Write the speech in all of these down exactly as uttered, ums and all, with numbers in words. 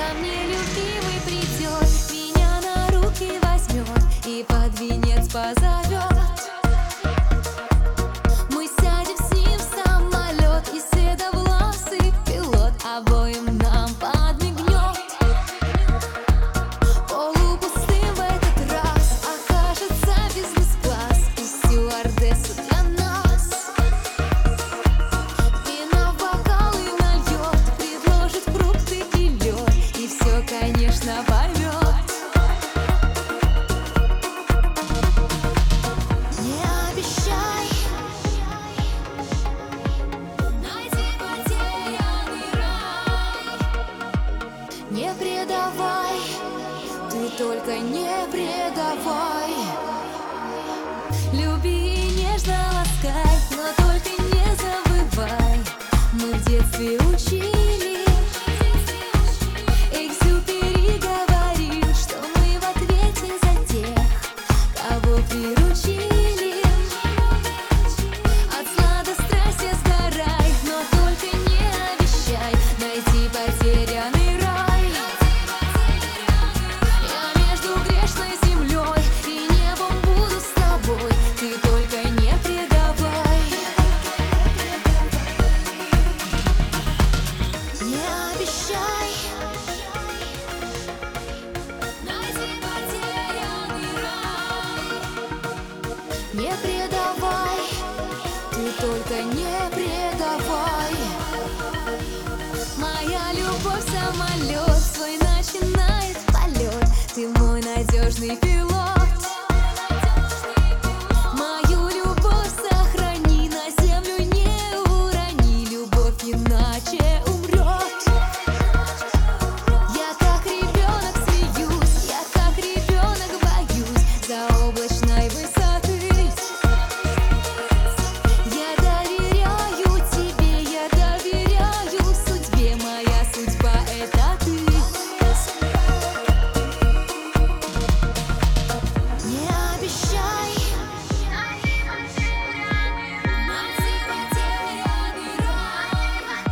ко мне любимый придет, меня на руки возьмет и под венец позовет. Мы сядем с ним в самолет, и седовласый пилот обоим нам подмигнет. Полупустым в этот раз окажется бизнес-класс и стюардессу для нас. Вина в бокалы нальет, предложит фрукты и лед, и все, конечно, поймет. Не обещай найти потерянный рай, не предавай, ты только не предавай. Люби и нежно ласкай, но только не забывай, мы в детстве учили. Экзюпери говорил, что мы в ответе за тех, кого приручили. От сладострастия сгорай, но только не обещай найти потерянный рай. Я между грешной землей и небом буду с тобой, ты только не предавай. Не обещай найти потерянный рай, не предавай, ты только не предавай. Моя любовь самолет свой начинает полет, ты мой надежный пилот. Мою любовь сохрани, на землю не урони, любовь иначе умрет. Я как ребенок смеюсь, я как ребенок боюсь заоблачной высоты. Я доверяю тебе, я доверяю судьбе, моя судьба — это ты. Не обещай найти потерянный рай,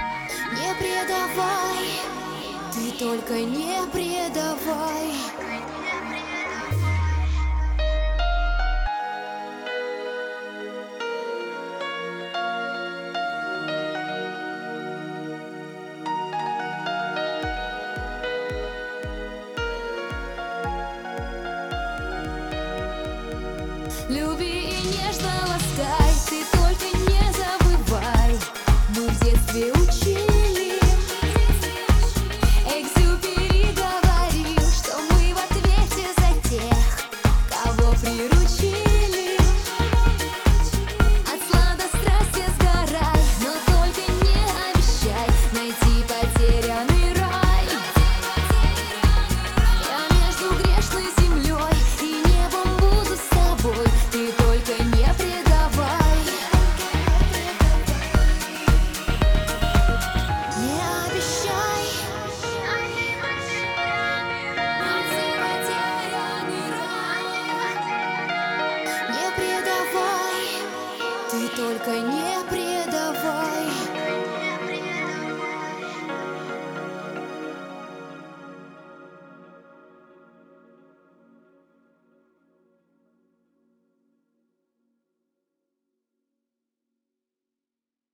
не предавай, ты только не предавай.